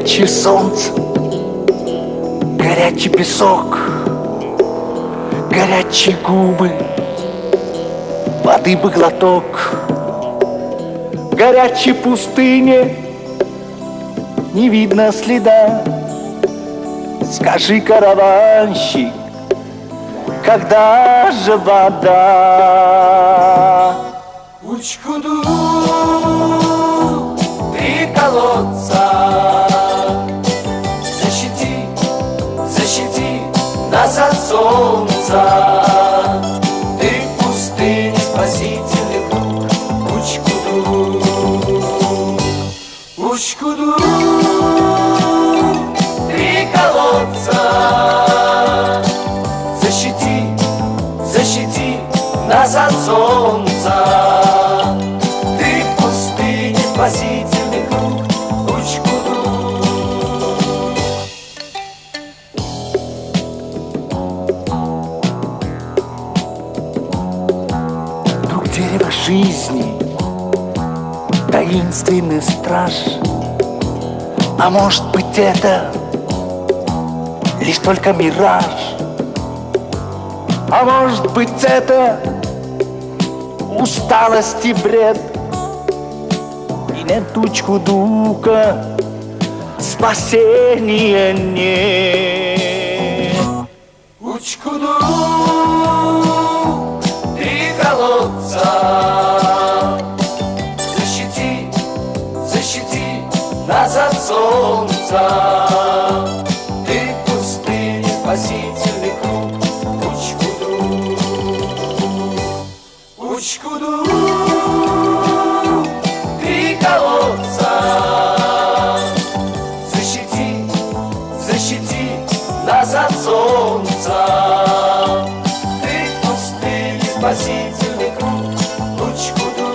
Горячее солнце, горячий песок, горячие губы, воды бы глоток. В горячей пустыне не видно следа. Скажи, караванщик, когда же вода? Учкуду, три колодца, защити, защити нас от солнца. Ты в пустыне спасительный круг. Учкуду, Учкуду, три колодца, защити, защити нас от солнца. Ты в пустыне спасительный круг. Учкуду. Вдруг дерево жизни, таинственный страж. А может быть, это лишь только мираж? А может быть, это усталость и бред? И нет Учкудука, спасения нет. Учкуду, три колодца, защити, защити нас от солнца. Ты в пустыне спасительный круг. Учкуду, три колодца, защити, защити нас от солнца. Ты в пустыне спасительный круг. Учкуду.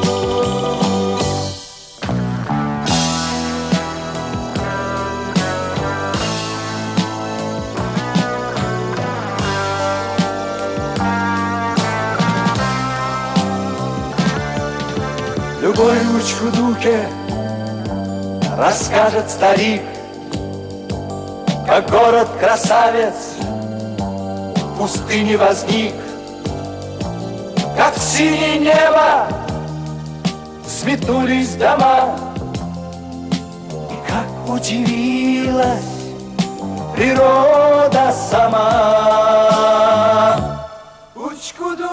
Любой Учкудуке расскажет старик, как город-красавец в пустыне возник, как в синее небо взметнулись дома, и как удивилась природа сама. Учкуду,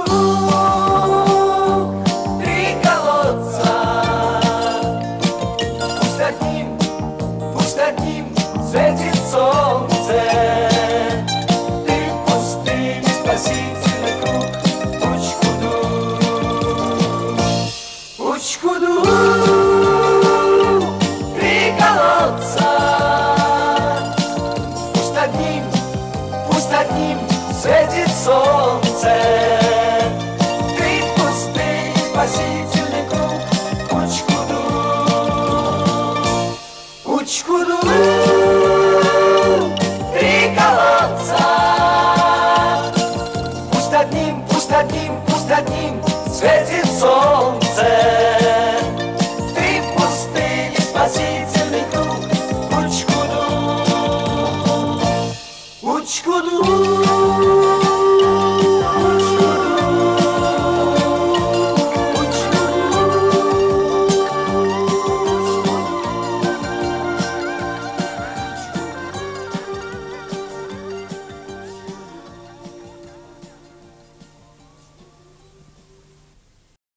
светит солнце. Ты в пустыне спасительный круг. Учкуду, Учкуду, три колодца. Пусть над ним светит солнце. Ты в пустыне спасительный круг. Учкуду, Учкуду.